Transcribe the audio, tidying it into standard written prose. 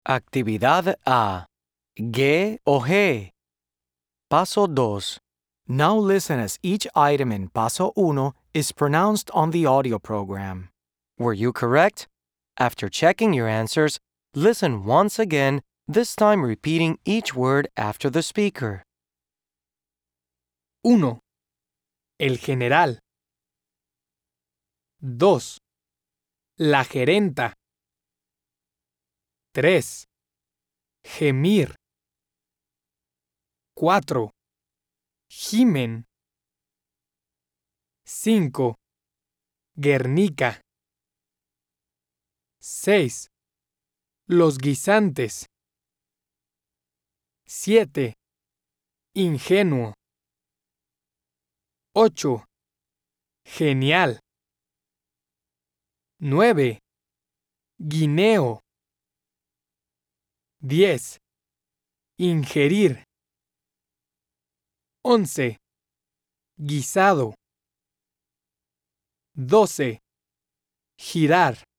Actividad A. Ge o he. Paso 2. Now listen as each item in Paso 1 is pronounced on the audio program. Were you correct? After checking your answers, listen once again, this time repeating each word after the speaker. 1. El general. 2. La gerenta. 3. Gemir. 4. Gimen. 5. Guernica. 6. Los guisantes. 7. Ingenuo. 8. Genial. 9. Guineo. 10. Ingerir. 11. Guisado. 12. Girar.